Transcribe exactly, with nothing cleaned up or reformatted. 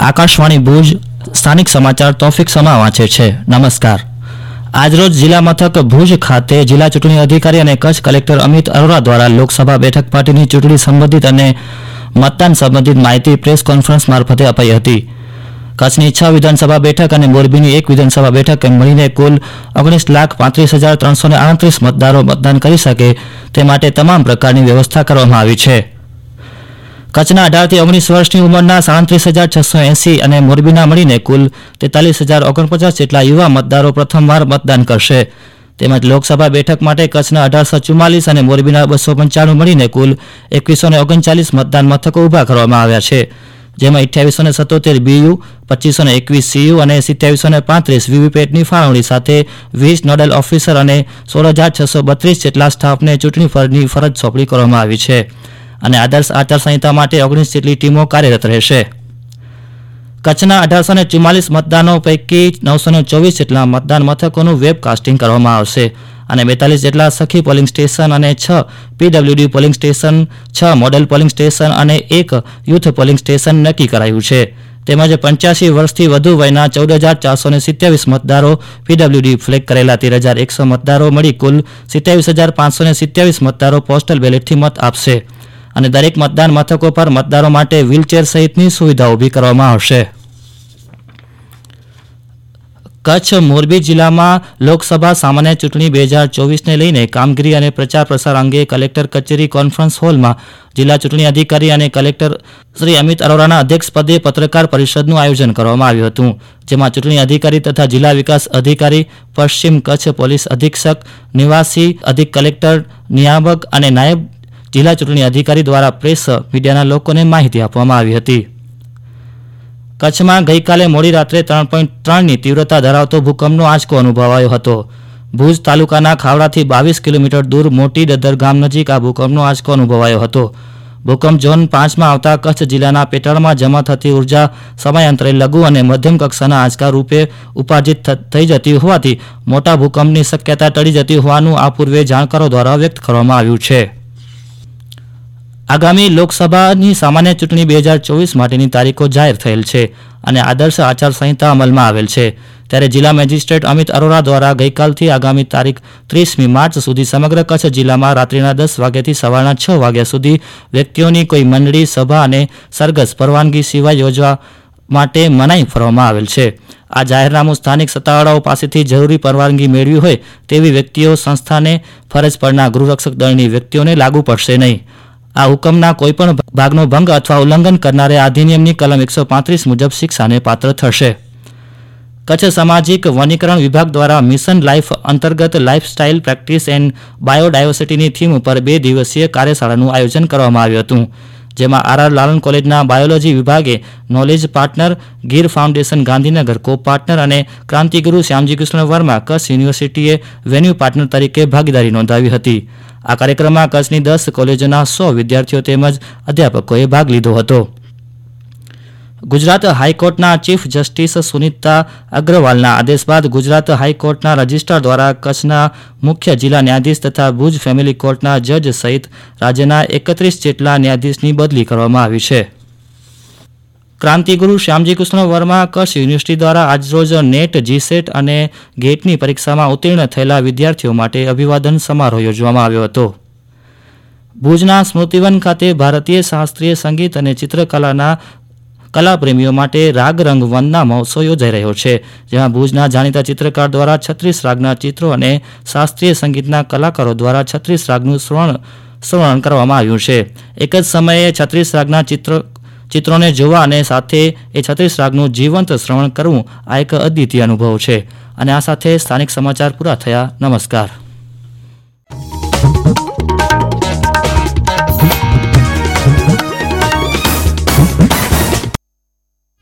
આકાશવાણી ભુજ સ્થાનિક સમાચાર તોફિક સમા વાંચે છે. નમસ્કાર. આજરોજ જિલ્લા મથક ભુજ ખાતે જિલ્લા ચૂંટણી અધિકારી અને કચ્છ કલેક્ટર અમિત અરોરા દ્વારા લોકસભા બેઠક માટેની ચૂંટણી સંબંધિત અને મતદાન સંબંધિત માહિતી પ્રેસ કોન્ફરન્સ મારફતે અપાઈ હતી. કચ્છની છ વિધાનસભા બેઠક અને મોરબીની એક વિધાનસભા બેઠક એમ મળીને કુલ ઓગણીસ લાખ પાંત્રીસ હજાર ત્રણસો ને આડત્રીસ મતદારો મતદાન કરી શકે તે માટે તમામ પ્રકારની વ્યવસ્થા કરવામાં આવી છે. કચ્છના અઢારથી ઓગણીસ વર્ષની ઉંમરના સાડત્રીસ હજાર છસો એસી અને મોરબીના મળીને કુલ તેતાલીસ હજાર ઓગણપચાસ જેટલા યુવા મતદારો પ્રથમવાર મતદાન કરશે. તેમજ લોકસભા બેઠક માટે કચ્છના અઢારસો ચુમ્માલીસ અને મોરબીના બસો પંચાણું મળીને કુલ એકવીસો ને ઓગણચાલીસ મતદાન મથકો ઊભા કરવામાં આવ્યા છે. જેમાં અઠ્યાવીસો ને સત્તોતેર બીયુ, પચીસો ને એકવીસ સીયુ અને સિત્યાવીસો ને પાંત્રીસ વીવીપેટની ફાળવણી સાથે વીસ નોડલ ઓફિસર અને સોળ હજાર છસો બત્રીસ જેટલા સ્ટાફને ચૂંટણી ફળની ફરજ સોંપણી કરવામાં આવી છે. અને આદર્શ આચારસંહિતા માટે ઓગણીસ જેટલી ટીમો કાર્યરત રહેશે. કચ્છના અઢારસો ને ચુમ્માલીસ મતદાનો પૈકી નવસો ને ચોવીસ જેટલા મતદાન મથકોનું વેબકાસ્ટિંગ કરવામાં આવશે અને બેતાલીસ જેટલા સખી પોલિંગ સ્ટેશન અને છ પીડબ્લ્યુડી પોલિંગ સ્ટેશન, છ મોડેલ પોલિંગ સ્ટેશન અને એક યુથ પોલિંગ સ્ટેશન નક્કી કરાયું છે. તેમજ પંચ્યાસી વર્ષથી વધુ વયના ચૌદ હજાર ચારસો ને સિત્યાવીસ મતદારો પીડબ્લ્યુડી ફ્લેગ કરેલા તેર હજાર એકસો મતદારો મળી કુલ સિત્યાવીસ હજાર પાંચસો ને સિત્યાવીસ મતદારો પોસ્ટલ બેલેટથી મત આપશે અને દરેક મતદાન મથકો પર મતદારો માટે વ્હીલચેર સહિતની સુવિધા ઊભી કરવામાં આવશે. કચ્છ મોરબી જિલ્લામાં લોકસભા સામાન્ય ચૂંટણી બે હજાર ચોવીસને લઈને કામગીરી અને પ્રચાર પ્રસાર અંગે કલેક્ટર કચેરી કોન્ફરન્સ હોલમાં જિલ્લા ચૂંટણી અધિકારી અને કલેક્ટર શ્રી અમિત અરોરાના અધ્યક્ષપદે પત્રકાર પરિષદનું આયોજન કરવામાં આવ્યું હતું. જેમાં ચૂંટણી અધિકારી તથા જિલ્લા વિકાસ અધિકારી, પશ્ચિમ કચ્છ પોલીસ અધિક્ષક, નિવાસી અધિક કલેક્ટર, નિયામક અને નાયબ જિલ્લા ચૂંટણી અધિકારી દ્વારા પ્રેસ મીડિયાના લોકોને માહિતી આપવામાં આવી હતી. કચ્છમાં ગઈકાલે મોડી રાત્રે ત્રણ પોઈન્ટ ત્રણની તીવ્રતા ધરાવતો ભૂકંપનો આંચકો અનુભવાયો હતો. ભુજ તાલુકાના ખાવડાથી બાવીસ કિલોમીટર દૂર મોટી દદર ગામ નજીક આ ભૂકંપનો આંચકો અનુભવાયો હતો. ભૂકંપ ઝોન પાંચમાં આવતા કચ્છ જિલ્લાના પેટાળમાં જમા થતી ઉર્જા સમયાંતરે લઘુ અને મધ્યમ કક્ષાના આંચકા રૂપે ઉપાર્જિત થઈ જતી હોવાથી મોટા ભૂકંપની શક્યતા ટળી જતી હોવાનું આ પૂર્વે જાણકારો દ્વારા વ્યક્ત કરવામાં આવ્યું છે. આગામી લોકસભાની સામાન્ય ચૂંટણી બે હજાર ચોવીસ માટેની તારીખો જાહેર થયેલ છે અને આદર્શ આચારસંહિતા અમલમાં આવેલ છે. ત્યારે જિલ્લા મેજિસ્ટ્રેટ અમિત અરોરા દ્વારા ગઈકાલથી આગામી તારીખ ત્રીસમી માર્ચ સુધી સમગ્ર કચ્છ જિલ્લામાં રાત્રિના દસ વાગ્યાથી સવારના છ વાગ્યા સુધી વ્યક્તિઓની કોઈ મંડળી, સભા અને સરઘસ પરવાનગી સિવાય યોજવા માટે મનાઈ ફરવામાં આવેલ છે. આ જાહેરનામું સ્થાનિક સત્તાવાળાઓ પાસેથી જરૂરી પરવાનગી મેળવી હોય તેવી વ્યક્તિઓ, સંસ્થાને, ફરજ પરના ગૃહરક્ષક દળની વ્યક્તિઓને લાગુ પડશે નહીં. આ હુકમના કોઈપણ ભાગનો ભંગ અથવા ઉલ્લંઘન કરનારે આ અધિનિયમની કલમ એકસો પાંત્રીસ મુજબ શિક્ષાને પાત્ર થશે. કચ્છ સામાજિક વનીકરણ વિભાગ દ્વારા મિશન લાઈફ અંતર્ગત લાઈફસ્ટાઈલ પ્રેક્ટિસ એન્ડ બાયોડાયવર્સિટીની થીમ ઉપર બે દિવસીય કાર્યશાળાનું આયોજન કરવામાં આવ્યું હતું. જેમાં આર આર લાલન કોલેજના બાયોલોજી વિભાગે knowledge partner, Gir foundation Gandhinagar co partner અને ક્રાંતિગુરુ શ્યામજી કૃષ્ણ વર્મા કચ્છ યુનિવર્સિટીએ વેન્યુ પાર્ટનર તરીકે ભાગીદારી નોંધાવી હતી. આ કાર્યક્રમમાં કચ્છની દસ કોલેજોના સો વિદ્યાર્થીઓ તેમજ અધ્યાપકોએ ભાગ લીધો હતો. ગુજરાત હાઈકોર્ટના ચીફ જસ્ટિસ સુનિતા અગ્રવાલના આદેશ બાદ ગુજરાત હાઈકોર્ટના રજિસ્ટ્રાર દ્વારા કચ્છના મુખ્ય જિલ્લા ન્યાયાધીશ તથા ભુજ ફેમિલી કોર્ટના જજ સહિત રાજ્યના એકત્રીસ જેટલા ન્યાયાધીશની બદલી કરવામાં આવી છે. ક્રાંતિગુરુ શ્યામજી કૃષ્ણ વર્મા કચ્છ યુનિવર્સિટી દ્વારા આજરોજ નેટ, જીસેટ અને ગેટની પરીક્ષામાં ઉત્તીર્ણ થયેલા વિદ્યાર્થીઓ માટે અભિવાદન સમારોહ યોજવામાં આવ્યો હતો. ભુજના સ્મૃતિવન ખાતે ભારતીય શાસ્ત્રીય સંગીત અને ચિત્રકલાના કલાપ્રેમીઓ માટે રાગ રંગ વનના મહોત્સવ યોજાઈ રહ્યો છે. જેમાં ભુજના જાણીતા ચિત્રકાર દ્વારા છત્રીસ રાગના ચિત્રો અને શાસ્ત્રીય સંગીતના કલાકારો દ્વારા છત્રીસ રાગનું શ્રવણ શ્રવણ કરવામાં આવ્યું છે. એક જ સમયે છત્રીસ રાગના ચિત્રો ચિત્રોને જોવા અને સાથે એ છત્રીસ રાગનું જીવંત શ્રવણ કરવું આ એક અદ્વિતીય અનુભવ છે. અને આ સાથે સ્થાનિક સમાચાર પૂરા થયા. નમસ્કાર.